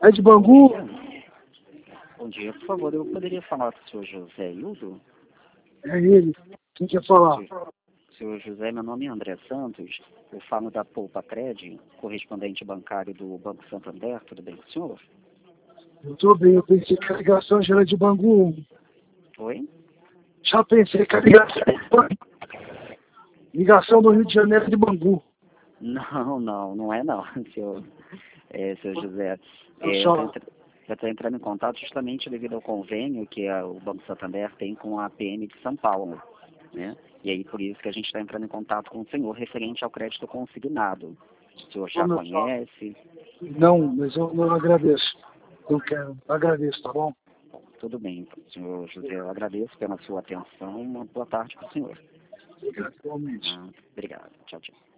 É de Bangu? Bom dia, por favor, eu poderia falar com o senhor José Hildo? É ele. Quem quer falar? Senhor José, meu nome é André Santos, eu falo da Poupa Cred, correspondente bancário do Banco Santander, tudo bem com o senhor? Eu tô bem, eu pensei que a ligação já era de Bangu. Oi? Já pensei que a ligação era de Bangu. Ligação do Rio de Janeiro de Bangu. Não é não, senhor José. Só. Eu estou entrando em contato justamente devido ao convênio que o Banco Santander tem com a PM de São Paulo, né? E aí por isso que a gente está entrando em contato com o senhor referente ao crédito consignado. O senhor já conhece? Não, mas eu não agradeço. Não quero. Agradeço, tá bom? Tudo bem, senhor José, eu agradeço pela sua atenção. Uma boa tarde para o senhor. Obrigado, igualmente. Obrigado. Tchau, tchau.